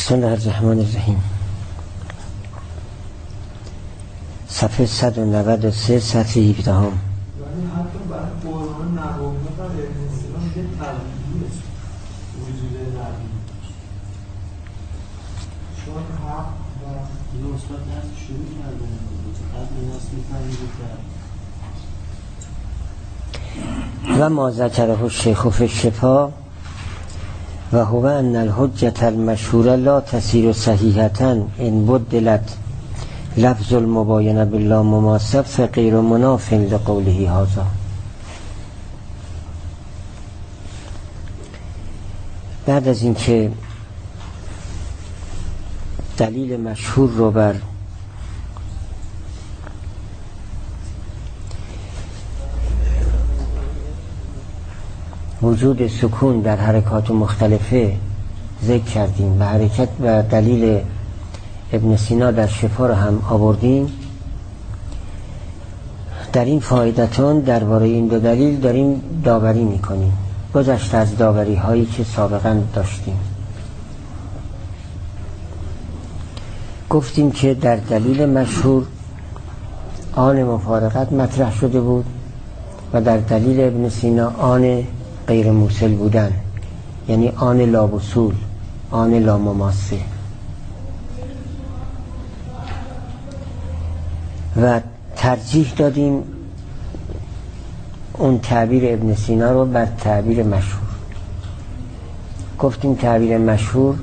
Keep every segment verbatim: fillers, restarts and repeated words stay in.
بسم الله الرحمن الرحیم. صفحه صد و نود و سه صفحه هفده هم. یعنی حتی برای قرآن نبوی و ابن سینا میگه تبدیلیه وجود نبی چون حق و نصفت درس شروع کرده قبل ناس میفهمیده و ما ذکره الشیخ فی الشفا و هو ان الحجة المشهوره لا تسیر صحیحة ان بدلت لفظ المباینه بالله مماثل فغیر مناف لقوله هذا. بعد از اینکه دلیل مشهور رو بر وجود سکون در حرکات مختلفه ذکر کردیم و حرکت و دلیل ابن سینا در شفا رو هم آوردیم، در این فایدتون درباره این دو دلیل داریم داوری میکنیم، گذشته از داوری هایی که سابقا داشتیم. گفتیم که در دلیل مشهور آن مفارقت مطرح شده بود و در دلیل ابن سینا آن غیر موصل بودن، یعنی آن لا وصول، آن لا مماثل. و ترجیح دادیم اون تعبیر ابن سینا رو بر تعبیر مشهور. گفتیم تعبیر مشهور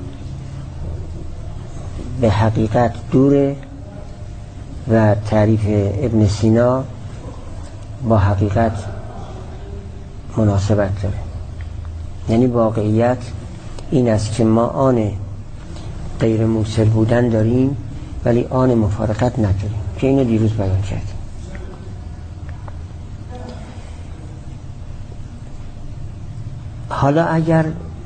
به حقیقت دوره و تعریف ابن سینا با حقیقت مناسبت داره. یعنی واقعیت این است که ما آن غیر موصل بودن داریم ولی آن مفارقت نداریم، که اینو دیروز بیان کردیم. حالا اگر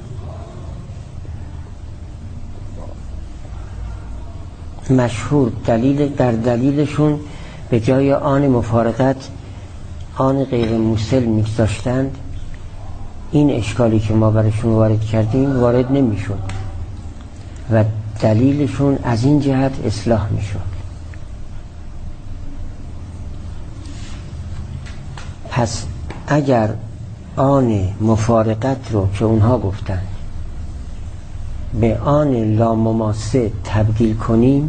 مشهور دلیل در دلیلشون به جای آن مفارقت آن غیر موصل می‌گذاشتند، این اشکالی که ما برشون وارد کردیم وارد نمی‌شد و دلیلشون از این جهت اصلاح می‌شد. پس اگر آن مفارقت رو که اونها گفتن به آن لامماسه تبدیل کنیم،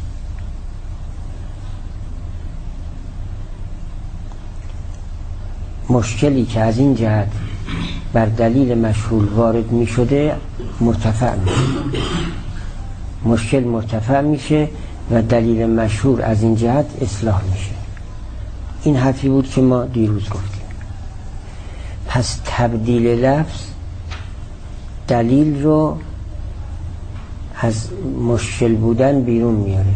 مشکلی که از این جهت بر دلیل مشهور وارد می شده مرتفع می شده. مشکل مرتفع میشه و دلیل مشهور از این جهت اصلاح میشه. این حرفی بود که ما دیروز گفتیم. پس تبدیل لفظ دلیل رو از مشکل بودن بیرون میاره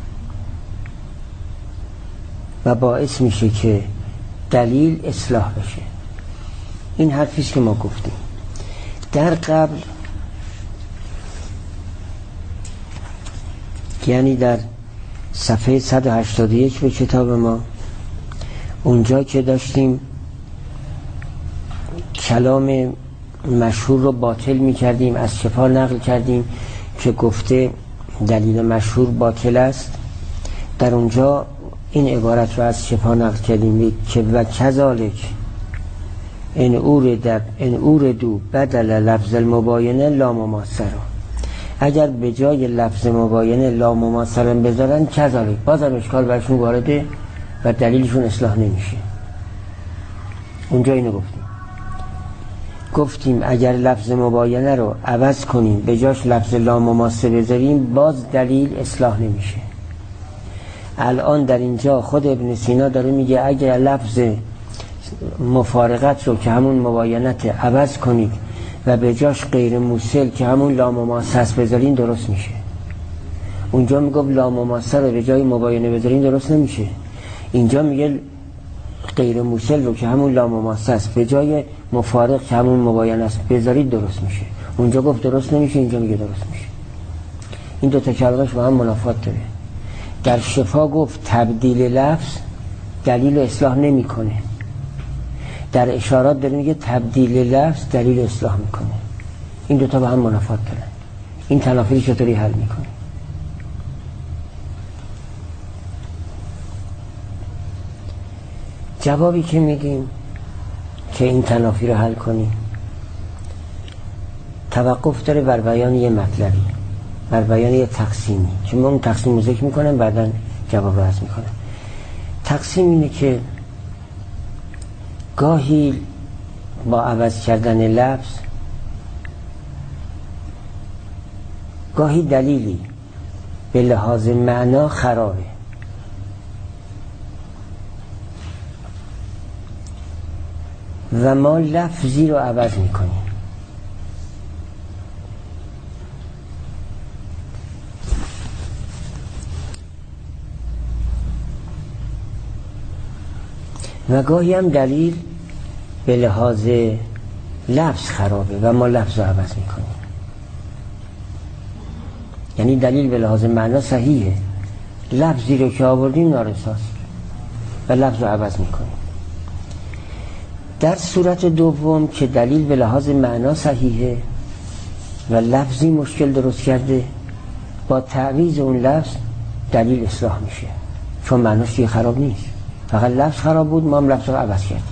و باعث میشه که دلیل اصلاح بشه. این حرفیست که ما گفتیم. در قبل، یعنی در صفحه صد و هشتاد و یک به کتاب ما، اونجا که داشتیم کلام مشهور رو باطل می کردیم، از شفا نقل کردیم که گفته دلیل مشهور باطل است، در اونجا این عبارت رو از شفا نقل کردیم که و کذالک ان اورد ان اوردو بدل لفظ المباینه لا مماثل، اگر به جای لفظ مباینه لا مماثل بذارن کذالک، بازم اشکال برشون وارده و دلیلشون اصلاح نمیشه. اونجا اینو گفتیم. گفتیم اگر لفظ مباینه رو عوض کنیم به جاش لفظ لا مماثل بذاریم، باز دلیل اصلاح نمیشه. الان در اینجا خود ابن سینا داره میگه اگر لفظ مفارقت رو که همون مباینت عوض کنید و به جاش غیر موصل که همون لا مماثل بذارین درست میشه. اونجا میگه لا مماثل رو به جای مباینه بذارین درست نمیشه. اینجا میگه غیر موصل رو که همون لا مماثل به جای مفارق که همون مباینه است بذارید درست میشه. اونجا گفت درست نمیشه، اینجا میگه درست میشه. این دو تا کلمش با هم منافات داره. در شفا گفت تبدیل لفظ دلیل اصلاح نمیکنه، در اشارات داره میگه تبدیل لفظ دلیل اصلاح میکنه. این دوتا با هم منافات دارن. این تنافی چطوری حل میکنی؟ جوابی که میگیم که این تنافی رو حل کنیم توقف داره بر بیان یه مطلبی، بر بیان یه تقسیمی، چون من اون تقسیم رو ذکر میکنم بعدا جواب رو عرض میکنم. تقسیم اینه که گاهی با عوض کردن لفظ گاهی دلیلی به لحاظ معنا خرابه و ما لفظی رو عوض میکنیم. و گاهی هم دلیل به لحاظ لفظ خرابه و ما لفظ رو عوض میکنیم. یعنی دلیل به لحاظ معنا صحیحه، لفظی رو که آوردیم نارساست و لفظ رو عوض میکنیم. در صورت دوم که دلیل به لحاظ معنا صحیحه و لفظی مشکل درست کرده، با تعویض اون لفظ دلیل اصلاح میشه، چون معناش دیگه خراب نیست، فقط لفظ خراب بود، ما هم لفظ رو عوض کردیم.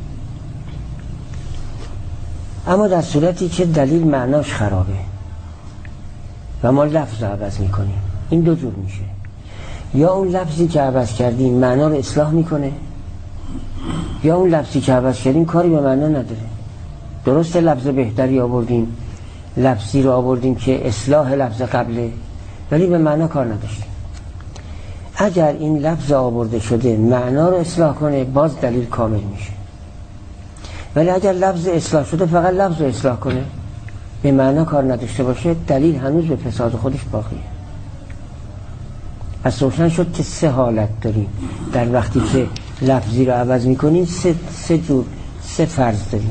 اما در صورتی که دلیل معناش خرابه و ما لفظ رو عوض میکنیم، این دو جور میشه. یا اون لفظی که عوض کردیم معنا رو اصلاح میکنه، یا اون لفظی که عوض کردیم کاری به معنا نداره. درسته لفظ بهتری آوردیم، لفظی رو آوردیم که اصلاح لفظ قبله، ولی به معنا کار نداشتیم. اگر این لفظ آورده شده معنا رو اصلاح کنه، باز دلیل کامل میشه. ولی اگر لفظ اصلاح شده فقط لفظ رو اصلاح کنه، به معنا کار نداشته باشه، دلیل هنوز به فساد خودش باقیه. پس روشن شد که سه حالت داریم در وقتی که لفظی رو عوض میکنیم. سه, سه جور سه فرض داریم.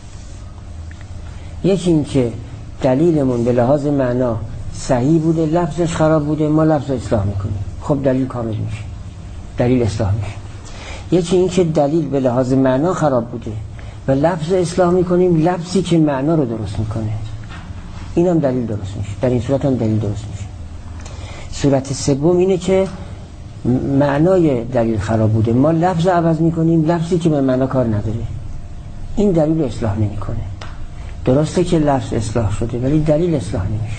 یکی این که دلیلمون به لحاظ معنا صحیح بوده، لفظش خراب بوده، ما لفظ رو اصلاح میکنیم، خب دلیل کامل میشه، دلیل اصلاح میشه. یکی این که دلیل به لحاظ معنا خراب بوده و لفظ اصلاح میکنیم، لفظی که معنا رو درست میکنه، اینم دلیل درست میشه. در این صورت هم دلیل درست میشه. صورت سوم اینه که معنای دلیل خراب بوده، ما لفظ عوض میکنیم، لفظی که به معنا کار نداره، این دلیل اصلاح نمیکنه. درسته که لفظ اصلاح شده ولی دلیل اصلاح نمیشه.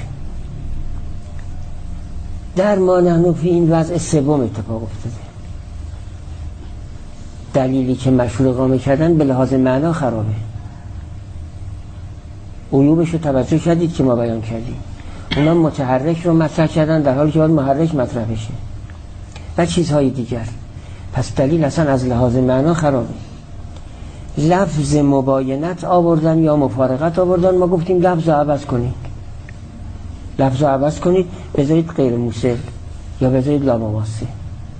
در ما نحن فی این وضع سوم اتفاق افتاده. دلیلی که مشهور اقامه کردن به لحاظ معنا خرابه. عیوبش رو توجه کردید که ما بیان کردیم. اونا متحرک رو مطرح کردن در حالی که باید محرک مطرح بشه و چیزهای دیگر. پس دلیل اصلا از لحاظ معنا خرابه. لفظ مباینت آوردن یا مفارقت آوردن، ما گفتیم لفظ رو عوض کنید، لفظ رو عوض کنید، بذارید غیر موصل یا بذارید لاماماسه.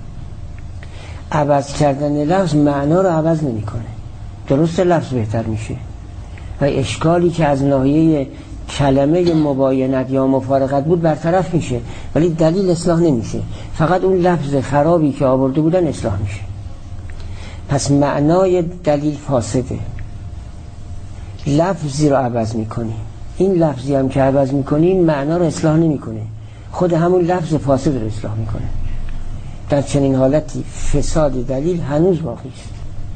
عوض کردن لفظ معنا رو عوض نمی کنه. درسته لفظ بهتر میشه و اشکالی که از ناحیه کلمه مباینت یا مفارقت بود برطرف میشه، ولی دلیل اصلاح نمیشه، فقط اون لفظ خرابی که آورده بودن اصلاح میشه. پس معنای دلیل فاسده، لفظی رو عوض میکنی، این لفظی هم که عوض میکنی معنا رو اصلاح نمیکنه، خود همون لفظ فاسد رو اصلاح میکنه. در چنین حالتی فساد دلیل هنوز باقی است.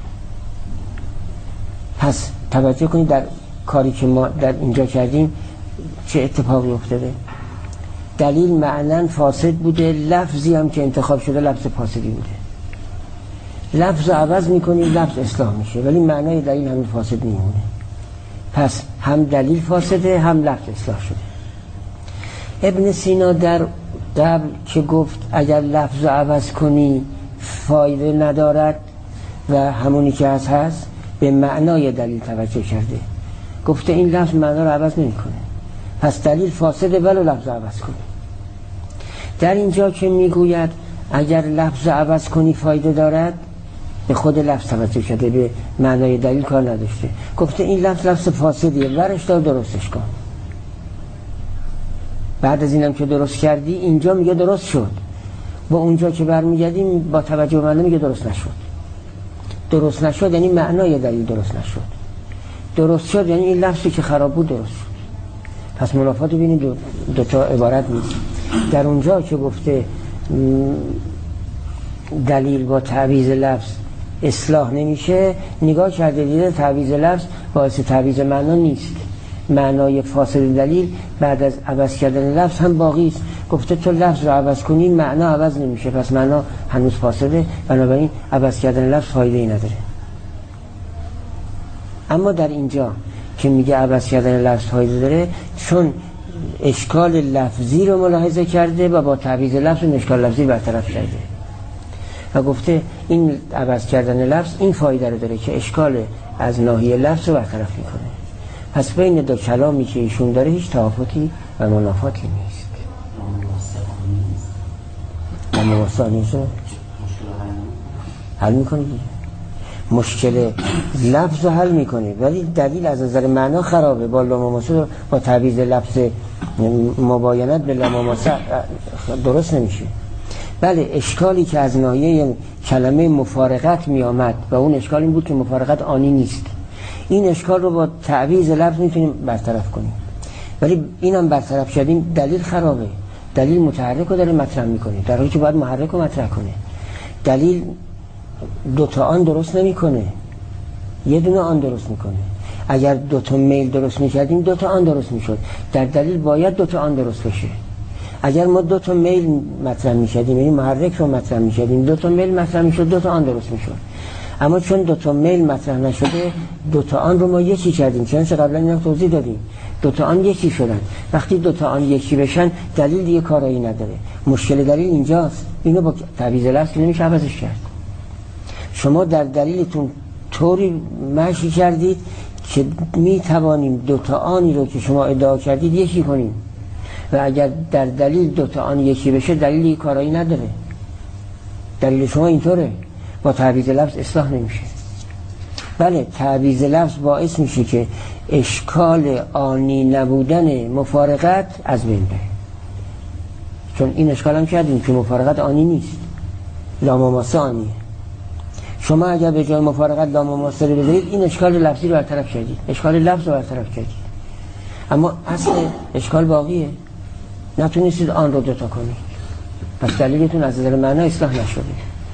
پس توجه کنید در کاری که ما در اینجا کردیم چه اتفاقی افتاده. دلیل معنن فاسد بوده، لفظی هم که انتخاب شده لفظ فاسدی بوده. لفظ رو عوض میکنیم، لفظ اصلاح میشه، ولی معنای دلیل همین فاسد میمونه. پس هم دلیل فاسده هم لفظ اصلاح شده. ابن سینا در قبل که گفت اگر لفظ رو عوض کنی فایده ندارد و همونی که هست هست، به معنای دلیل توجه کرده. گفته این لفظ معنا رو عوض نمی کنه، پس دلیل فاسده ولو لفظ رو عوض کنی. در اینجا که میگوید اگر لفظ رو عوض کنی فایده دارد، به خود لفظ توجه کرده، به معنای دلیل کار نداشته. گفته این لفظ لفظ فاسدیه، ورش دار درستش کن. بعد از اینم که درست کردی اینجا میگه درست شد، با اونجا که برمیگردیم با توجه به معنی میگه درست نشد. درست نشد یعنی معنای دلیل درست نشد. درست شد یعنی این لفظی که خراب بود درست شد. پس منافات رو ببینید دو, دو تا عبارت نیست. در اونجا که گفته دلیل با تعویض لفظ اصلاح نمیشه، نگاه کرده دیده تعویض لفظ باعث تعویض معنا نیست، معنای فاسد دلیل بعد از عوض کردن لفظ هم باقی است. گفته تو لفظ رو عوض کنی معنا عوض نمیشه، پس معنا هنوز فاسده، بنابراین عوض کردن لفظ فایده ای نداره. اما در اینجا که میگه عوض کردن لفظ فایده داره، چون اشکال لفظی رو ملاحظه کرده و با تعویض لفظ اون اشکال لفظی برطرف کرده و گفته این عوض کردن لفظ این فایده رو داره که اشکال از ناحیه لفظ رو برطرف میکنه. پس بین دو کلامی که ایشون داره هیچ توافقی و منافاتی نیست. منافات نیست حل میکنه، مشکل لفظ رو حل میکنه، ولی دلیل از نظر معنا خرابه. با لاماماسه با تعویض لفظ مباینت به لاماماسه درست نمیشه. بله اشکالی که از ناحیه کلمه مفارقت می آمد و اون اشکال این بود که مفارقت آنی نیست، این اشکال رو با تعویض لفظ میتونیم برطرف کنیم، ولی اینم برطرف شدیم دلیل خرابه. دلیل متحرک رو داره مطرح میکنه در حالی که باید محرک رو مطرح کنه. دلیل دوتا آن درست نمیکنه، یه دونه آن درست میکنه. اگر دوتا میل درست میکردیم دوتا آن درست میشد. در دلیل باید دوتا آن درست بشه. اگر ما دو تا میل مطرح می‌شدیم، یعنی محرک رو مطرح می‌شدیم، دو تا میل مطرح می‌شد، دو تا آن درست می‌شد. اما چون دو تا میل مطرح نشده، دو تا آن رو ما یکی کردیم. چنانچه قبلا اینا توضیح دادیم. دو تا آن یکی شدن. وقتی دو تا آن یکی بشن، دلیل دیگه کارایی نداره. مشکل دلیل اینجاست. اینو با تعویض لفظ نمیشه عوضش کرد. شما در دلیلتون طوری مشی کردید که می توانیم دو تا آنی رو که شما ادعا کردید یکی کنیم. و اگر در دلیل دوتا آن یکی بشه دلیلی کارایی نداره. دلیل شما اینطوره، با تعویض لفظ اصلاح نمیشه. بله تعویض لفظ باعث میشه که اشکال آنی نبودن مفارقت از بین بره، چون این اشکال هم کردیم که مفارقت آنی نیست، لاماماسه آنیه. شما اگر به جای مفارقت لاماماسه رو بذارید این اشکال لفظی رو برطرف کردید، اشکال لفظ رو برطرف کردید، اما اصل اشکال باقیه. نتونستید آن رو دوتا کنید، پس دلیلتون از نظر معنا اصلاح نشده.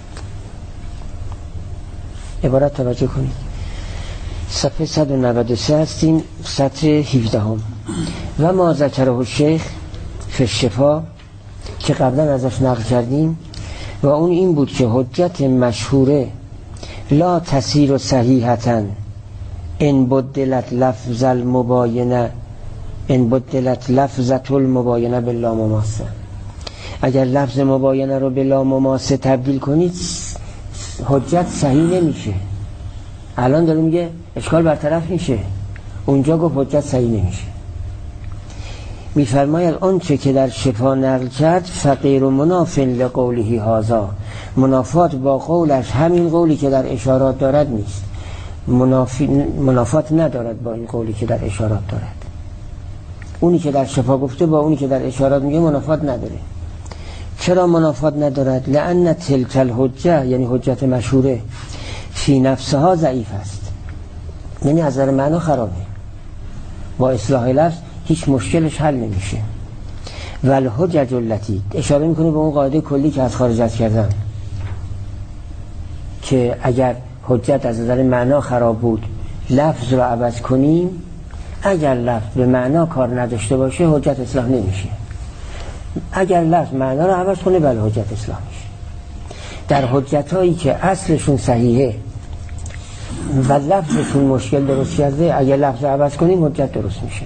عبارت توجه کنید. صفحه صد و نود و سه هستیم، سطر هفده هم. و ما ذکره الشیخ فی الشفا که قبلا ازش نقل کردیم و اون این بود که حجت مشهوره لا تصیر صحیحتاً ان بدلت لفظ المباینه ان بدلت لفظة المباینه به لاماماسه. اگر لفظ مباینه رو به لاماماسه تبدیل کنید حجت صحیح نمیشه. الان داره میگه اشکال برطرف میشه، اونجا گفت حجت صحیح نمیشه. میفرماید آنچه که در شفا نقل کرد فقیر و مناف لقوله هذا، منافات با قولش همین قولی که در اشارات دارد نیست، منافات ندارد با این قولی که در اشارات دارد. اونی که در شفا گفته با اونی که در اشارات میگه منافات نداره. چرا منافات ندارد؟ لأن تلک الحجه، یعنی حجت مشهوره، فی نفسها ضعیف است، یعنی از نظر معنا خرابه، با اصلاح لفظ هیچ مشکلش حل نمیشه. والحجج التی، اشاره میکنه به اون قاعده کلی که از خارج کردن که اگر حجت از نظر معنا خراب بود لفظ رو عوض کنیم، اگر لفظ به معنا کار نداشته باشه حجت اصلاح نمیشه. اگر لفظ معنا رو عوض کنه بله حجت اصلاح میشه. در حجت هایی که اصلشون صحیحه و لفظشون مشکل درست کرده، اگر لفظ رو عوض کنیم حجت درست میشه.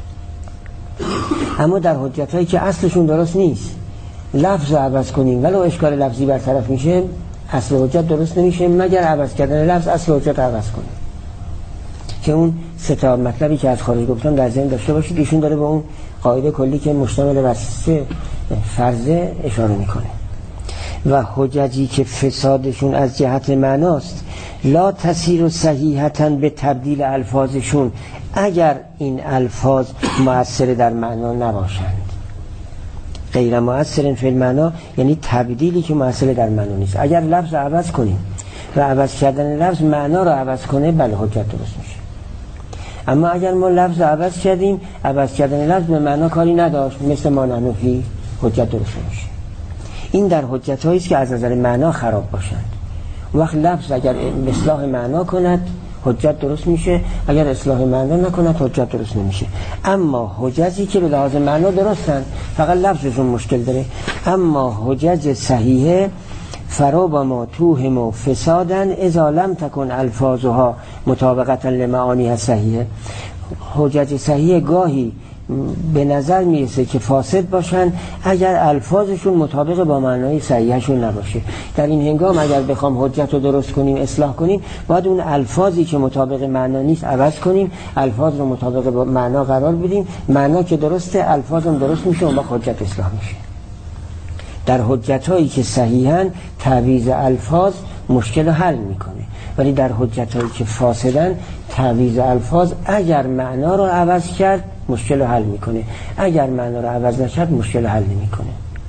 اما در حجت هایی که اصلشون درست نیست لفظ رو عوض کنیم ولو اشکال لفظی برطرف میشه، اصل حجت درست نمیشه مگر عوض کردن لفظ اصل حجت عوض کنیم. که اون سه تا مطلبی که از خارج گفتم در ذهن داشته باشید. ایشون داره به اون قاعده کلی که مشتمل بر سه فرضه اشاره میکنه. و حججی که فسادشون از جهت معناست لا تسیر صحیحتاً به تبدیل الفاظشون، اگر این الفاظ مؤثر در معنا نباشند. غیر مؤثر فی المعنا یعنی تبدیلی که مؤثر در معنا نیست. اگر لفظ عوض کنیم و عوض کردن لفظ معنا رو عوض کنه بله حجت درست میشه. اما اگر ما لفظ عوض کردیم، عوض کردن لفظ به معنا کاری نداشت، مثل ما نحن فیه، حجت درست میشه. این در حجت هایی است که از نظر معنا خراب باشند. وقت لفظ اگر اصلاح معنا کند حجت درست میشه، اگر اصلاح معنا نکند حجت درست نمیشه. اما حجتی که به لحاظ معنا درستن فقط لفظشون مشکل داره، اما حجج صحیحه فراب ما توهم و فسادن اذا لم تکن الفاظها مطابقتا لمعانی صحیحه. حجج صحیح گاهی به نظر میرسه که فاسد باشن اگر الفاظشون مطابق با معنای صحیحشون نباشه. در این هنگام اگر بخوام حجت رو درست کنیم، اصلاح کنیم، باید اون الفاظی که مطابق معنا نیست عوض کنیم، الفاظ رو مطابق با معنا قرار بدیم، معنا که درسته الفاظم درست میشه، اون وقت حجت اصلاح میشه. در حجت هایی که صحیحن تعویض الفاظ مشکل رو حل میکنه، ولی در حجت هایی که فاسدن تعویض الفاظ اگر معنا رو عوض کرد مشکل رو حل میکنه، اگر معنا رو عوض نشد مشکل رو حل نمیکنه.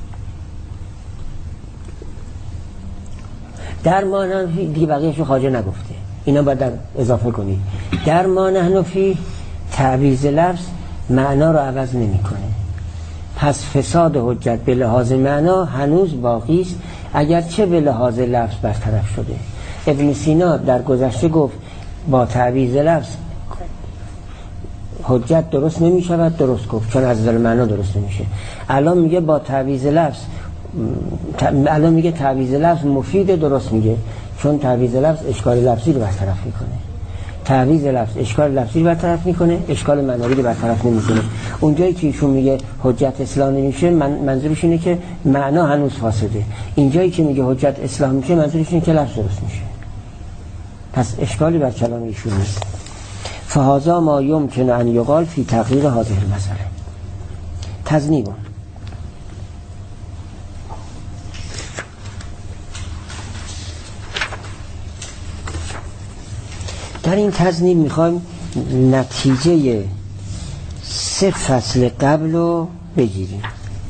در ما نحن فیه دیگه بقیه‌شو خواجه نگفته، اینا باید در اضافه کنی. در ما نحن فیه تعویض لفظ معنا رو عوض نمیکنه، پس فساد حجت به لحاظ معنا هنوز باقی است، اگرچه به لحاظ لفظ برطرف شده. ابن سینا در گذشته گفت با تعویض لفظ حجت درست نمی شود، درست گفت، چون از نظر معنا درست نمیشه. الان میگه با تعویض لفظ الان میگه تعویض لفظ مفید، درست میگه، چون تعویض لفظ اشکال لفظی رو برطرف میکنه. تعویض لفظ اشکال لفظی رو برطرف میکنه، اشکال معنوی رو برطرف نمیکنه. اونجایی که ایشون میگه حجت اصلاح نمیشه، من منظورش اینه که معنا هنوز فاسده. اینجایی که میگه حجت اصلاح میشه، منظورش اینه که لفظ درست میشه. پس اشکالی بر کلام ایشون نیست. فهذا ما یمکن ان یقال فی تغییر هذه المسأله. تذنیب در این تذنیب میخوایم نتیجه سه فصل قبل رو بگیریم.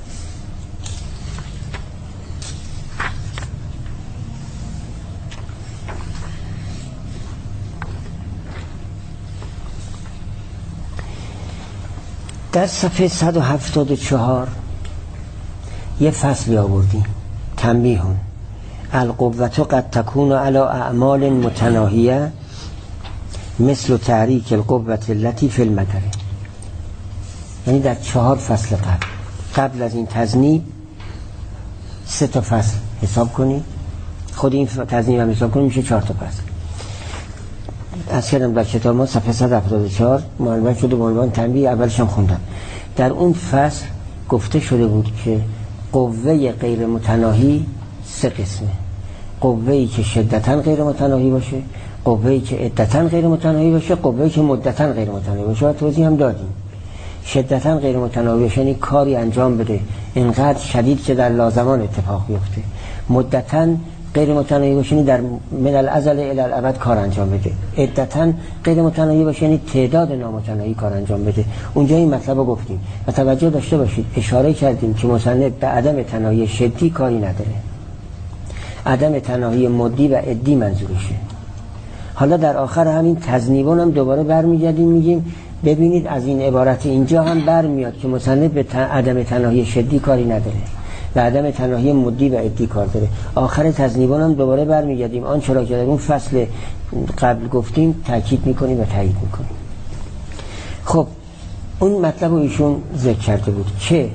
در صفحه صد و هفتاد و چهار یه فصلی آوردیم، تنبیه القوة قد تكون على اعمال متناهیه مثل تحریک القوة التي في المدر. یعنی در چهار فصل قبل قبل از این تذنیب سه تا فصل حساب کنید، خود این تذنیب هم حساب کنید میشه چهار تا فصل. از کردم در کتاب ما صفحه صد و هفتاد و چهار معلومات شده به عنوان تنبیه، اولش هم خوندم. در اون فصل گفته شده بود که قوه غیر متناهی سه قسمه: قوه‌ای که شدتاً غیر متناهی باشه، قوه‌ای که عدتاً غیر متناهی باشه، قوه‌ای که مدتاً غیر متناهی باشه. و توضیح هم دادیم. شدتاً غیر متناهی باشه یعنی کاری انجام بده اینقدر شدید که در لازمان اتفاق بیفته. مدتاً غیر متناهی باشه یعنی در من الازل الی الابد کار انجام بده. عدتاً غیر متناهی باشه یعنی تعداد نامتناهی کار انجام بده. اونجا این مطلب رو گفتیم و توجه داشته باشید اشاره کردیم که مصنف به عدم تناهی شدی کاری نداره، عدم تناهی مدی و عدی منظورشه. حالا در آخر همین تذنیبون هم دوباره برمیگردیم میگیم ببینید از این عبارت اینجا هم برمیاد که مصنف به عدم تناهی شدی کاری نداره و عدم تناهی مدی و عدی کار داره. آخر تذنیبون هم دوباره برمیگردیم آن چرا که در اون فصل قبل گفتیم تاکید میکنیم و تایید میکنیم. خب اون مطلب رو ایشون ذکر کرده بود که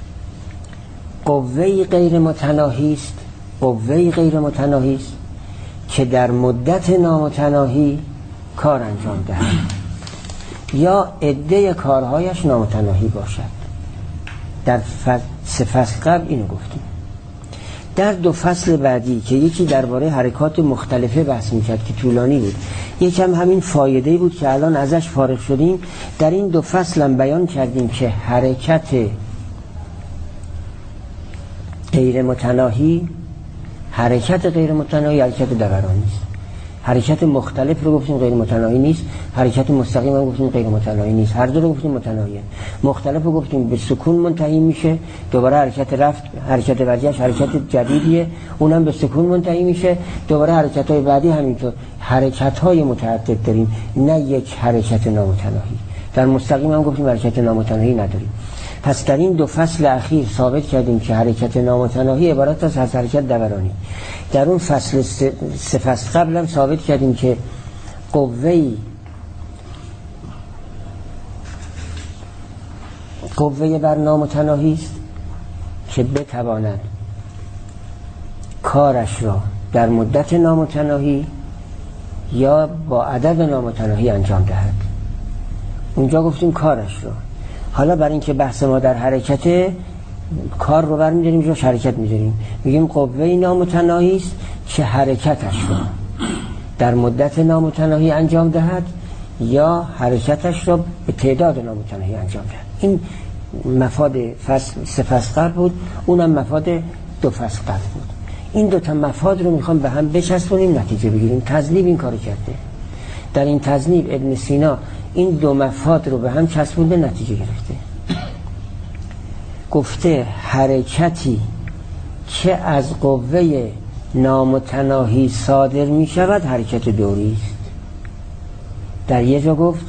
قوه‌ای غیر متناهی است، قوه‌ای غیر متناهی است که در مدت نامتناهی کار انجام دهد یا عده کارهایش نامتناهی باشد. در سه فصل قبل اینو گفتیم. در دو فصل بعدی که یکی درباره حرکات مختلفه بحث میکرد که طولانی بود، یکم همین فایده بود که الان ازش فارغ شدیم، در این دو فصل هم بیان کردیم که حرکت غیر متناهی حرکت غیر متناهی حرکت دورانی است. حرکت مختلف رو گفتیم غیر متناهی نیست، حرکت مستقیم هم گفتیم غیر متناهی نیست، هر دو رو گفتیم متناهیه. مختلف رو گفتیم به سکون منتهی میشه، دوباره حرکت رفت، حرکت برگشت حرکت جدیدیه، اونم به سکون منتهی میشه، دوباره حرکت های بعدی همینطور. حرکت های متعدد داریم، نه یک حرکت نامتناهی. در مستقیم هم گفتیم حرکت نامتناهی نداریم. پس در این دو فصل اخیر ثابت کردیم که حرکت نامتناهی عبارت است از حرکت دورانی. در اون فصل سه فصل قبل هم ثابت کردیم که قوه‌ای قوه بر نامتناهی است که بتواند کارش را در مدت نامتناهی یا با عدد نامتناهی انجام دهد. اونجا گفتیم کارش را. حالا برای اینکه بحث ما در حرکت، کار رو برمی‌داریم جاش حرکت می‌ذاریم، میگیم قوه نامتناهی است که حرکتش رو در مدت نامتناهی انجام دهد یا حرکتش رو به تعداد نامتناهی انجام دهد. این مفاد فصل سه فصل قبل بود، اونم مفاد دو فصل قبل بود. این دو تا مفاد رو میخوام به هم بچسبونیم نتیجه بگیریم. تذلیب این کارو کرده. در این تذلیب ابن سینا این دو مفاد رو به هم چسبونده نتیجه گرفته. گفته حرکتی که از قوه نامتناهی صادر می شود حرکت دوری است. در یه جا گفت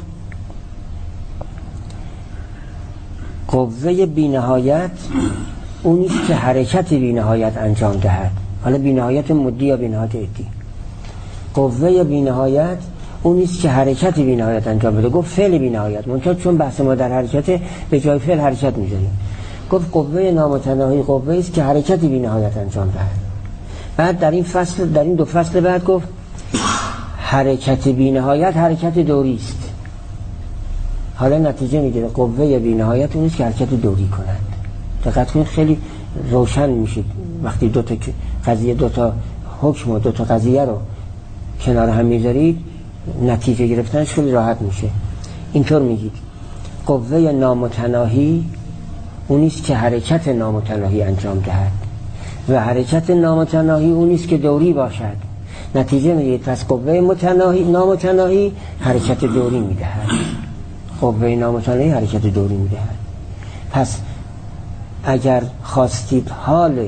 قوه بی‌نهایت اونیست که حرکت بی‌نهایت انجام دهد. حالا بی‌نهایت مدی یا بی‌نهایت عدی. قوه بی‌نهایت اونیست که حرکت بی‌نهایت انجام بده. گفت فعل بی‌نهایت، منتها چون بحث ما در حرکت به جای فعل حرکت می‌ذاریم. گفت قوه نامتناهی قوه است که حرکت بی‌نهایت انجام دهد. بعد در این فصل، در این دو فصل بعد گفت حرکت بی‌نهایت حرکت دوری است. حالا نتیجه میگیره قوه بی‌نهایت اونیست که حرکت دوری کند. دقت کنید خیلی روشن میشه وقتی دو تا قضیه، دو تا حکم و دو تا قضیه رو کنار هم میذارید، نتیجه گرفتنش خیلی راحت میشه. اینطور میگید قوه نامتناهی اونیست که حرکت نامتناهی انجام دهد و حرکت نامتناهی اونیست که دوری باشد. نتیجه میگید پس قوه متناهی نامتناهی حرکت دوری میدهد، قوه نامتناهی حرکت دوری میدهد. پس اگر خواستید حال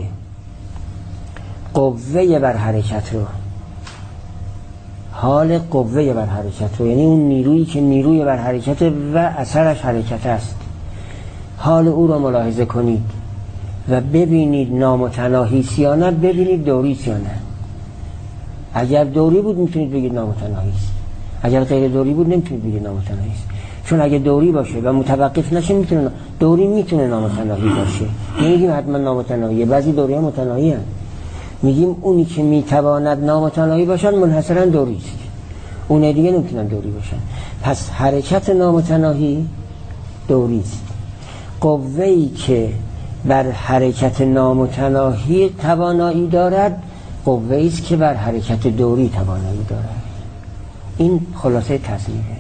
قوه بر حرکت رو، حال قوه بر حرکت رو، یعنی اون نیرویی که نیروی بر حرکت و اثرش حرکت است، حال او رو ملاحظه کنید و ببینید نامتناهی یا نه، ببینید دوری یا نه. اگر دوری بود میتونید بگید نامتناهی است، اگر غیر دوری بود نمیتونید بگید نامتناهی است. چون اگه دوری باشه و متوقف نشه میتونه، دوری میتونه نامتناهی باشه. نمیگیم حتما نامتناهیه، بعضی دوری ها متناهی هست. میگیم اونی که میتواند نامتناهی باشن منحصرا دوری است، اون دیگه نمیتونن دوری باشن. پس حرکت نامتناهی دوری است. قوه‌ای که بر حرکت نامتناهی توانایی دارد قوه‌ای است که بر حرکت دوری توانایی دارد. این خلاصه تصمیمه.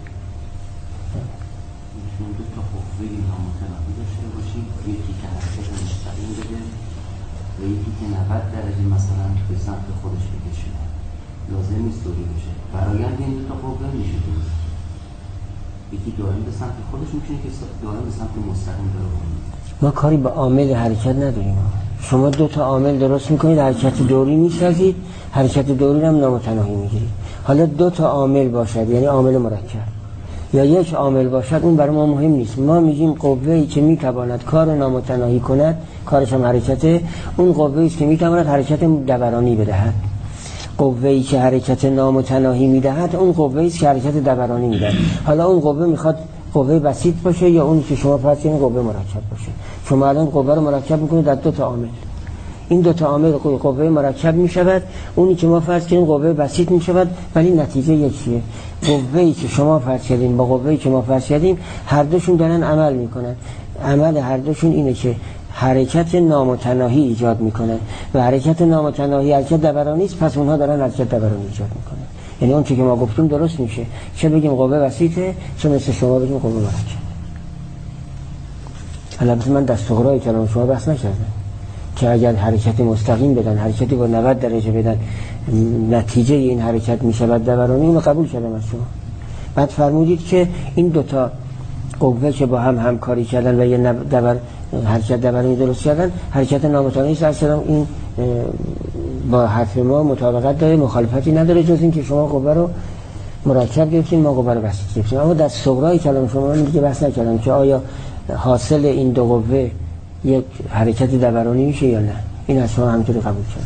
و یکی که نود درجه مثلا به سمت خودش بکشه، لازم نیست دوری بشه. برایند این دو تا قوه میشه دوری. یکی دائم به سمت خودش میتونه که دائم به سمت مستقیم بره. ما کاری به عامل حرکت نداریم. شما دو تا عامل درست میکنید، حرکت دوری میسازید، حرکت دوری هم نامتناهی میگیرید. حالا دو تا عامل باشد، یعنی عامل مرکب، یا یک عامل باشد، اون برای ما مهم نیست. ما میگیم قوه‌ای که میتواند کار نامتناهی کند، کارش هم حرکته، اون قوه‌ای است که میتواند حرکت دورانی بدهد. قوه‌ای که حرکت نامتناهی میدهد اون قوه‌ای است که حرکت دورانی میدهد. حالا اون قوه میخواد قوه بسیط باشه یا اونی که شما فرض کنید قوه مرکب باشه. شما الان قوه رو مرکب میکنید از دو تا عامل. این دو تا عامل قوه مرکب میشود، اونی که ما فرض کنیم قوه بسیط میشود، ولی نتیجه یکیه. قوه‌ای که شما فرض کردین با قوه‌ای که ما فرض کردیم هر دوشون دارن عمل میکنن. عمل هر دوشون اینه که حرکت نامتناهی ایجاد میکنن و حرکت نامتناهی حرکت دورانی است، پس اونها دارن حرکت دورانی ایجاد میکنن. یعنی اون چیزی که ما گفتیم درست میشه، چه بگیم قوه بسیطه، چه مثل شما بگیم قوه مرکب. البته من دستورای کلام شما بحث نکردم. که اگر حرکت مستقیم بدن، حرکتی با نود درجه بدن، نتیجه این حرکت می شود دورانی، اونو قبول کردم از شما. بعد فرمودید که این دوتا قوه که با هم همکاری کردن و یه دور حرکت دورانی درست کردن، حرکت نامتناهی است. این با حرف ما مطابقت داره، مخالفتی نداره، جز این که شما قوه رو مرکب گرفتین، ما قوه رو بسیط گرفتیم. اما در صغرای کلام شما من دیگه بحث نکردم که آیا حاصل این دو قوه یک حرکت دورانی میشه یا نه. این از شما همینطوری قبول کردم.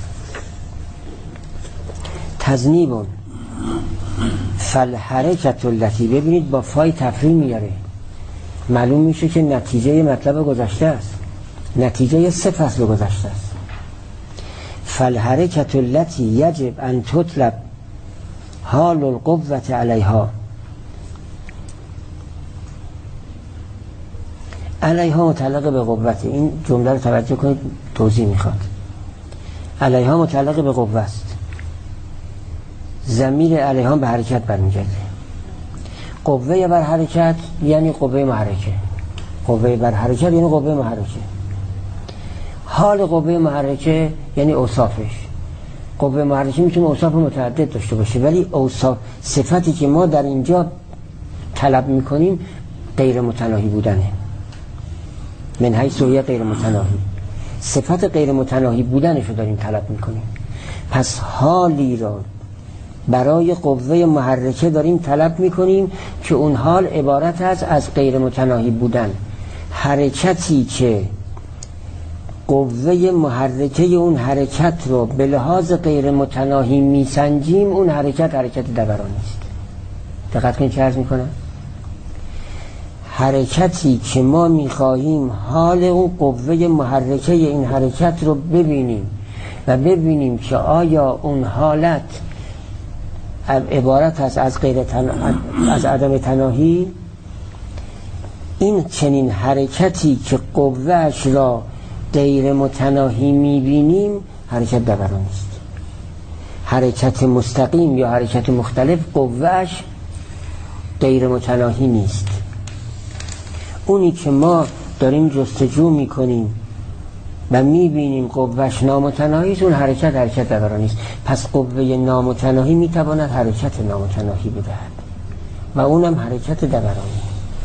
تذنیبون فالحرکت التی، ببینید با فای تفریل میاره، معلوم میشه که نتیجه مطلب گذشته است، نتیجه سه فصل گذشته است. فالحرکت التی یجب ان تطلب حال القوة علیها، علیها متعلق به قوت. این جمله رو توجه کنید، توضیح میخواد. علیها متعلق به قوت است، ضمیر علیها به حرکت برمیگرده. قوه بر حرکت یعنی قوه محرکه، قوه بر حرکت یعنی قوه محرکه. حال قوه محرکه یعنی اوصافش. قوه محرکه میتونه اوصاف متعدد داشته باشه، ولی اوصاف صفتی که ما در اینجا طلب میکنیم غیر متناهی بودنه. من حیث هی غیر متناهی، صفت غیر متناهی بودنش رو داریم طلب میکنیم. پس حالی را برای قوه محرکه داریم طلب میکنیم که اون حال عبارت است از غیر متناهی بودن. حرکتی که قوه محرکه اون حرکت رو به لحاظ غیر متناهی میسنجیم، اون حرکت حرکت دورانی است. دقت کنید چه عرض میکنم. حرکتی که ما میخواهیم حال اون قوه محرکه این حرکت رو ببینیم و ببینیم که آیا اون حالت عبارت است از غیر تن... از عدم تناهی، این چنین حرکتی که قوهش را غیر متناهی میبینیم حرکت دورانی است. حرکت مستقیم یا حرکت مختلف قوهش غیر متناهی نیست. اونی که ما داریم جستجو میکنیم و میبینیم قوهش نامتناهی است، اون حرکت حرکت دورانی است. پس قوه نامتناهی میتواند حرکت نامتناهی بدهد و اونم حرکت دورانی.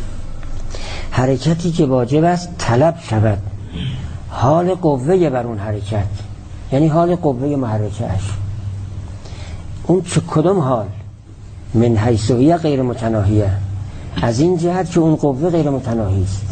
حرکتی که واجب است طلب شود حال قوه بر اون حرکت، یعنی حال قوه محرکه اش. اون چه کدام حال؟ من حیث هی غیر متناهیه، از این جهت که اون قوه غیر متناهی است.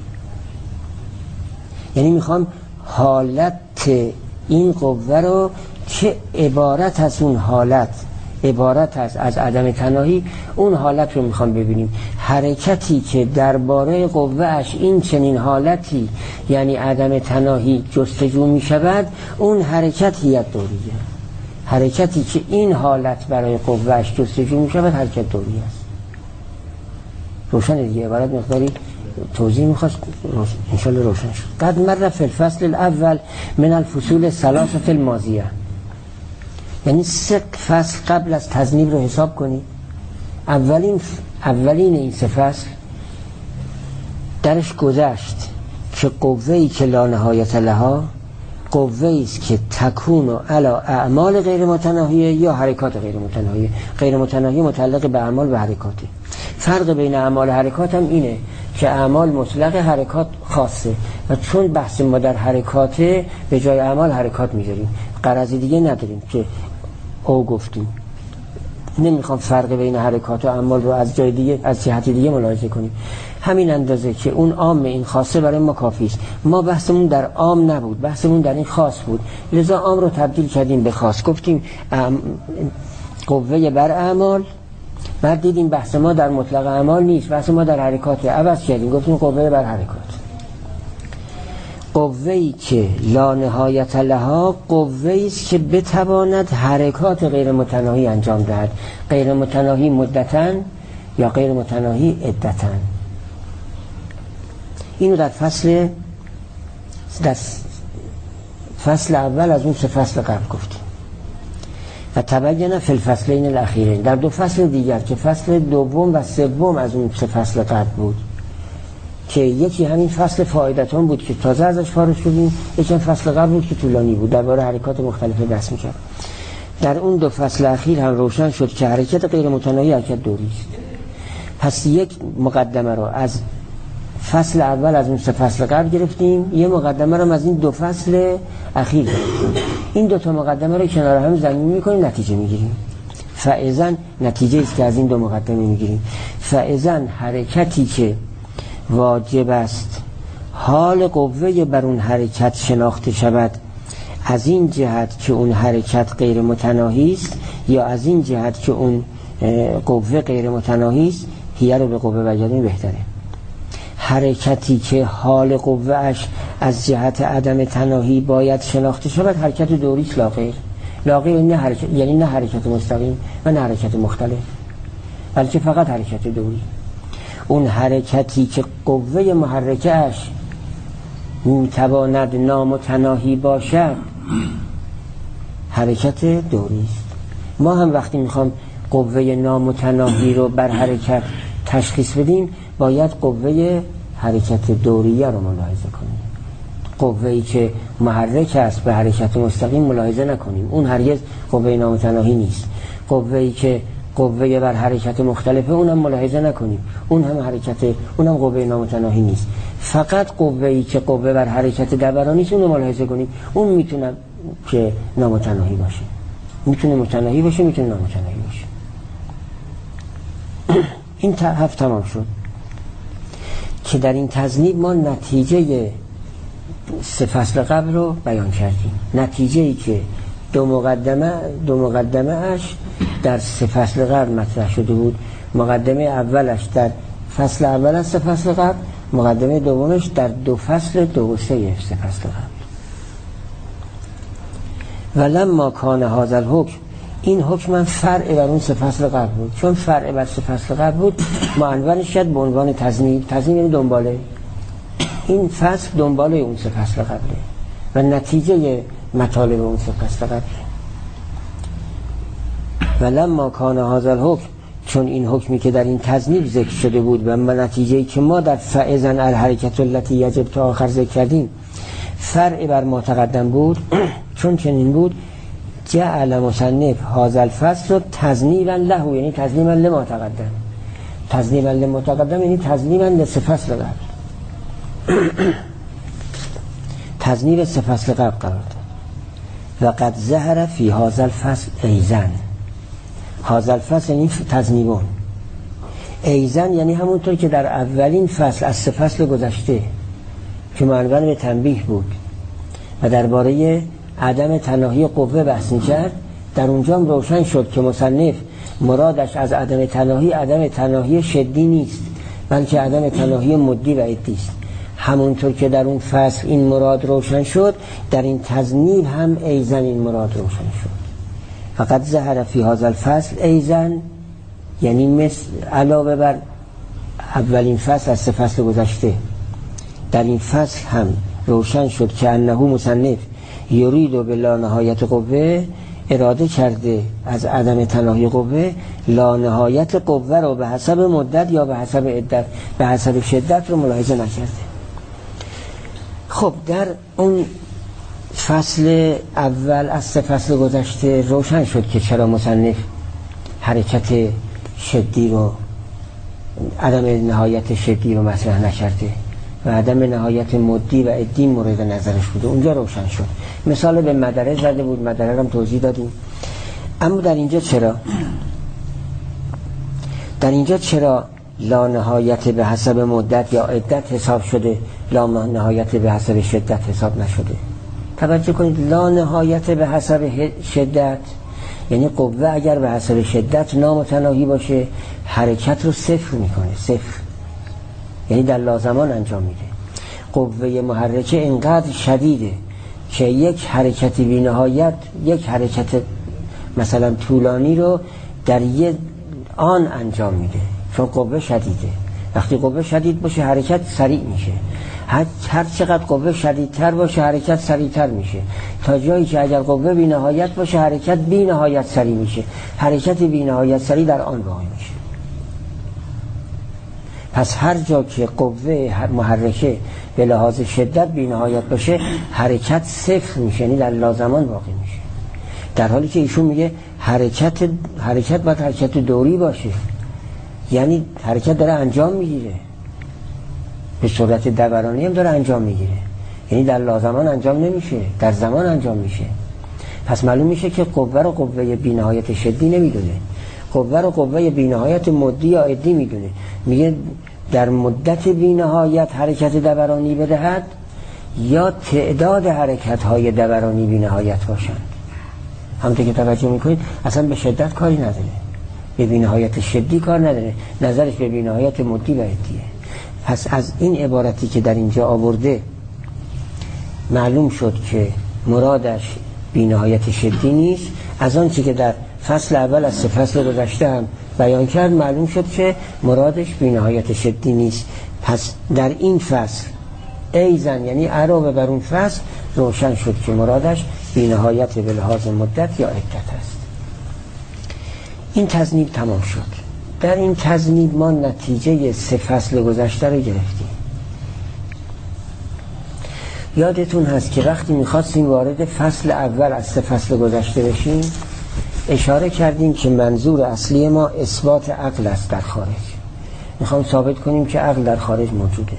یعنی میخوام حالت این قوه رو که عبارت از اون حالت عبارت از از عدم تناهی، اون حالت رو میخوام ببینیم. حرکتی که درباره قوه اش این چنین حالتی یعنی عدم تناهی جستجو میشود، اون حرکت هیئت دوریه. حرکتی که این حالت برای قوه اش جستجو میشود حرکت دوریه است. روشن دیگه، عبارت مقداری توضیح میخواست، انشالله روشن شد. قد مر فی الفصل الاول من الفصول ثلاثه الماضیه، یعنی سه فصل قبل از تذنیب رو حساب کنید. اولین اولین این سه فصل درش گذشت که قوه‌ای که لا نهایت لها قوه‌ای است که تکون علی اعمال غیر متناهیه یا حرکات غیر متناهیه. غیر متناهی متعلق به اعمال و حرکاته. فرق بین اعمال و حرکات هم اینه که اعمال مطلق، حرکات خاصه، و چون بحث ما در حرکاته به جای اعمال حرکات میذاریم، غرضی دیگه نداریم که او گفتیم. نمیخوام فرق بین حرکات و اعمال رو از جای دیگه از جهت دیگه ملاحظه کنیم. همین اندازه که اون عام این خاصه برای ما کافی است. ما بحثمون در عام نبود، بحثمون در این خاص بود، لذا عام رو تبدیل کردیم به خاص. گفتیم ام... قوه بر اعمال، بعد دیدیم بحث ما در مطلق اعمال نیست، بحث ما در حرکات، عوض کردیم گفتیم قوه بر حرکات. قوه‌ای که لا نهایت لها قوه‌ای است که بتواند حرکات غیر متناهی انجام دهد، غیر متناهی مدتاً یا غیر متناهی عدتاً. اینو در فصل در فصل اول از اون سه فصل قبل گفتیم. و تبین فی الفصلین الاخیرین، در دو فصل دیگر که فصل دوم و سوم از اون سه فصل قبل بود که یکی همین فصل فائدتون بود که تازه ازش فارغ شدیم، یکی فصل قبل بود که طولانی بود، درباره حرکات مختلف دست می‌کرد. در اون دو فصل اخیر هم روشن شد که حرکت غیر متناهی حرکت دوری است. پس یک مقدمه رو از فصل اول از اون سه فصل قبل گرفتیم، یه مقدمه رو از این دو فصل اخیر گرفتیم. این دو تا مقدمه رو کنار هم ضمیر می‌کنیم، نتیجه می‌گیریم. فاذا نتیجه است که از این دو مقدمه می‌گیریم. فاذا حرکتی که واجب است حال قوه بر اون حرکت شناخته شود، از این جهت که اون حرکت غیر متناهی است یا از این جهت که اون قوه غیر متناهی است، هیه رو به قوه بگردیم بهتره. حرکتی که حال قوه اش از جهت عدم تناهی باید شناخته شود، حرکت دوری است لا غیر. لا غیر نه حرکت، یعنی نه حرکت مستقیم و نه حرکت مختلف، بلکه فقط حرکت دوری. اون حرکتی که قوه محرکه اش میتواند نامتناهی باشد، حرکت دوری است. ما هم وقتی میخوام قوه نامتناهی رو بر حرکت تشخیص بدیم، باید قوه حرکت دوریه رو ملاحظه کنیم. قوه‌ای که محرک است به حرکت مستقیم ملاحظه نکنیم، اون هرگز قوه نامتناهی نیست. قوه‌ای که قوه بر حرکت مختلفه اونم ملاحظه نکنیم، اون هم حرکت، اونم قوه نامتناهی نیست. فقط قوه‌ای که قوه بر حرکت دورانی است اون رو ملاحظه کنیم، اون میتونه که نامتناهی باشه، میتونه متناهی باشه، میتونه نامتناهی باشه. این هفت تمام شد که در این تذنیب ما نتیجه سه فصل قبل رو بیان کردیم. نتیجه‌ای که دو مقدمه دو مقدمه اش در سه فصل قبل مطرح شده بود. مقدمه اولش در فصل اول از سه فصل قبل، مقدمه دومش در دو فصل دو و سه سه فصل قبل. ولما کان هذا الحکم، این حکم فرع بر اون سه فصل قبل بود. چون فرع بر سه فصل قبل بود، معنونش شد به عنوان تذنیب. تذنیب یعنی دنباله. این فصل دنباله اون سه فصل قبله و نتیجه مطالب اون سه فصل قبله. ولما کان هذا الحکم، چون این حکمی که در این تذنیب ذکر شده بود و نتیجه‌ای که ما در فاذا الحرکت التي یجب تا آخر ذکر کردیم فرع بر ما تقدم بود، چون چنین بود، جعل مصنف هذا الفصل تذنیبا له، یعنی تذنیبا لما تقدم. تذنیبا لما تقدم یعنی تذنیبا لسه فصل قبل. تذنیب سه فصل قبل قرار داد. و قد ظهر فی هذا الفصل ایزن. هذا الفصل یعنی تذنیبون. ایزن یعنی همونطور که در اولین فصل از سه فصل گذشته که معنون به تنبیه بود و درباره عدم تناهی قوه بحث می‌کرد، در اونجا هم روشن شد که مصنف مرادش از عدم تناهی عدم تناهی شدی نیست، بلکه عدم تناهی مدی و عدی است. همونطور که در اون فصل این مراد روشن شد، در این تذنیب هم ایزن این مراد روشن شد. فقط ظهر فی هذا الفصل ایزن یعنی مثل علاوه بر اولین فصل از سه فصل گذشته، در این فصل هم روشن شد که انه مصنف یرید و بلا نهایت قوه، اراده کرده از عدم تناهی قوه لا نهایت قوه رو به حسب مدت یا به حسب عدت به حسب شدت رو ملاحظه نکرده. خب در اون فصل اول از سه فصل گذشته روشن شد که چرا مصنف حرکت شدی رو، عدم نهایت شدی رو مطرح نکرده و عدم نهایت مدی و عدی مورد نظرش بوده. اونجا روشن شد. مثال به مدره زده بود، مدره هم توضیح دادیم. اما در اینجا چرا در اینجا چرا لا نهایت به حسب مدت یا عدت حساب شده، لا نهایت به حسب شدت حساب نشده؟ توجه کنید، لا نهایت به حسب شدت یعنی قوه اگر به حسب شدت نامتناهی باشه حرکت رو صفر میکنه، صفر یعنی در لازمان انجام میده. قوه محرکه اینقدر شدیده که یک حرکت بی نهایت، یک حرکت مثلا طولانی رو در یک آن انجام میده، چون قوه شدیده. وقتی قوه شدید باشه حرکت سریع میشه، هر چقدر قوه شدیدتر باشه حرکت سریعتر میشه، تا جایی که اگر قوه بی نهایت باشه حرکت بی نهایت سریع میشه، حرکت بی نهایت سریع در آن واقع میشه. پس هر جا که قوه محرکه به لحاظ شدت بی‌نهایت باشه حرکت صفر میشه، یعنی در لازمان واقع میشه، در حالی که ایشون میگه حرکت حرکت باید حرکت دوری باشه، یعنی حرکت داره انجام میگیره، به صورت دورانی هم داره انجام میگیره، یعنی در لازمان انجام نمیشه، در زمان انجام میشه. پس معلوم میشه که قوه رو قوه بی‌نهایت شدی نمیدونه، قوه رو قوه بی‌نهایت مدی یا عدی میدونه. میگه در مدت بی‌نهایت حرکت دورانی بدهد یا تعداد حرکت های دورانی بی‌نهایت باشند. همونطور که توجه میکنید اصلا به شدت کاری نداره، به بی‌نهایت شدی کار نداره، نظرش به بی‌نهایت مدی و عدیه. پس از این عبارتی که در اینجا آورده معلوم شد که مرادش بی‌نهایت شدی نیست. از آن چی که در فصل اول از سه فصل گذشته هم بیان کرد معلوم شد که مرادش بی‌نهایت شدی نیست. پس در این فصل ایزن یعنی علاوه بر اون فصل روشن شد که مرادش بی‌نهایت به لحاظ مدت یا عدت است. این تذنیب تمام شد. در این تذنیب ما نتیجه سه فصل گذشته رو گرفتیم. یادتون هست که وقتی میخواستیم وارد فصل اول از سه فصل گذشته بشیم اشاره کردیم که منظور اصلی ما اثبات عقل است در خارج. میخوام ثابت کنیم که عقل در خارج موجوده.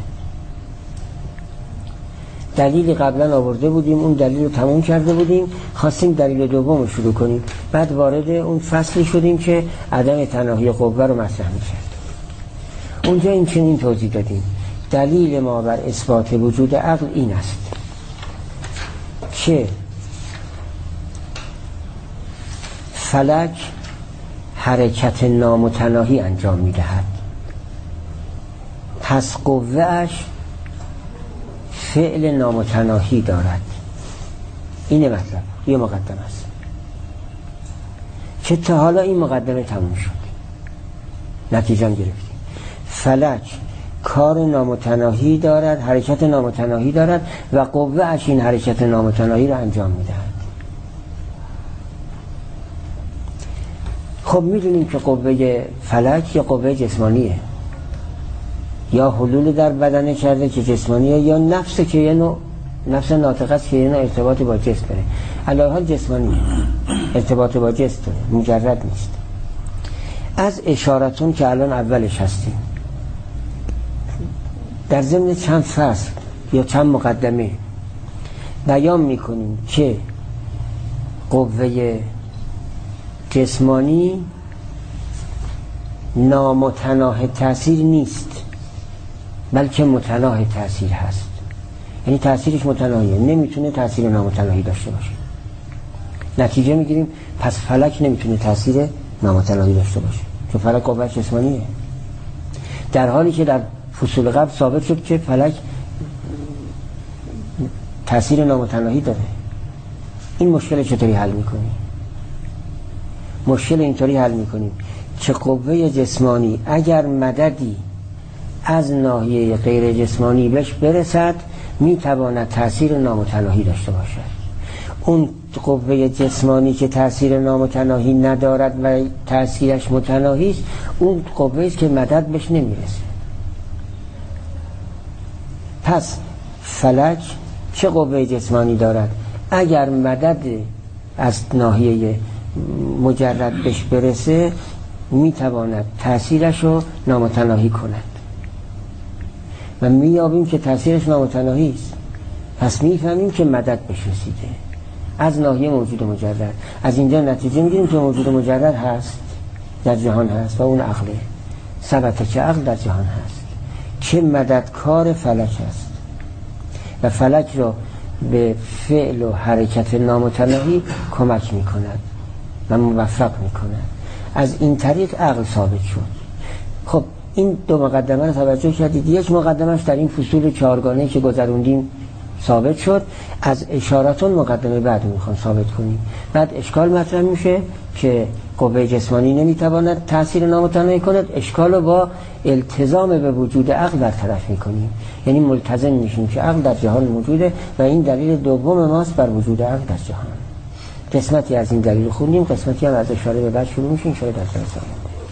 دلیلی قبلا آورده بودیم، اون دلیل رو تموم کرده بودیم، خواستیم دلیل دوم رو شروع کنیم، بعد وارد اون فصلی شدیم که عدم تناهی قوه رو مطرح می‌کرد. اونجا این چنین توضیح دادیم دلیل ما بر اثبات وجود عقل این است که فلک حرکت نامتناهی انجام می‌دهد، پس قوه‌اش فعل نامتناهی دارد. اینه مطلب، یه مقدمه است که تا حالا این مقدمه تموم شد، نتیجه هم گرفتیم. فلک کار نامتناهی دارد، حرکت نامتناهی دارد و قوه اش این حرکت نامتناهی را انجام میدهد. خب میدونیم که قوه فلک یا قوه جسمانیه، یا حلول در بدنه کرده که جسمانیه، یا نفس که یه نوع نفس ناطقه است که یه نوع ارتباط با جسم داره. علاوه حال جسمانیه، ارتباط با جسم داره، مجرد نیست. از اشارتون که الان اولش هستیم در ضمن چند فصل یا چند مقدمه بیان میکنیم که قوه جسمانی نامتناهی تأثیر نیست بلکه متناهی تأثیر هست، یعنی تأثیرش متناهیه، نمیتونه تأثیر نامتناهی داشته باشه. نتیجه میگیریم پس فلک نمیتونه تأثیر نامتناهی داشته باشه چون فلک قوه جسمانیه، در حالی که در فصول قبل ثابت شد که فلک تأثیر نامتناهی داره. این مشکل چطوری حل میکنیم؟ مشکل اینطوری حل میکنیم که قوه جسمانی اگر مددی از ناحیه غیر جسمانی بهش برسد میتواند تأثیر نامتناهی داشته باشد. اون قوه جسمانی که تأثیر نامتناهی ندارد و تأثیرش متناهی است، اون قوه است که مدد بهش نمیرسه. پس فلک چه قوه جسمانی دارد؟ اگر مدد از ناحیه مجرد بهش برسه میتواند تأثیرش رو نامتناهی کند و میابیم که تأثیرش نامتناهی است. پس میفهمیم که مدد بهش رسیده از ناحیه موجود مجرد. از اینجا نتیجه میگیریم که موجود مجرد هست، در جهان هست و اون عقله. ثبت که عقل در جهان هست که مددکار فلک است و فلک را به فعل و حرکت نامتناهی کمک میکند و موفق میکند. از این طریق عقل ثابت شد. خب این دو مقدمه رو توجه کردید. یک مقدمش در این فصول چهارگانه که گذروندیم ثابت شد. از اشاراتون مقدمه بعد میخوام ثابت کنیم. بعد اشکال مطرح میشه که قوه جسمانی نمیتواند تأثیر نامتناهی کند. اشکال رو با التزام به وجود عقل برطرف میکنیم، یعنی ملتزم میشیم که عقل در جهان موجوده و این دلیل دوم ماست بر وجود عقل در جهان. قسمتی از این دلیل خوندیم، قسمتی هم از اشاره به بعد شروع میشه ان شاء الله در درس آینده.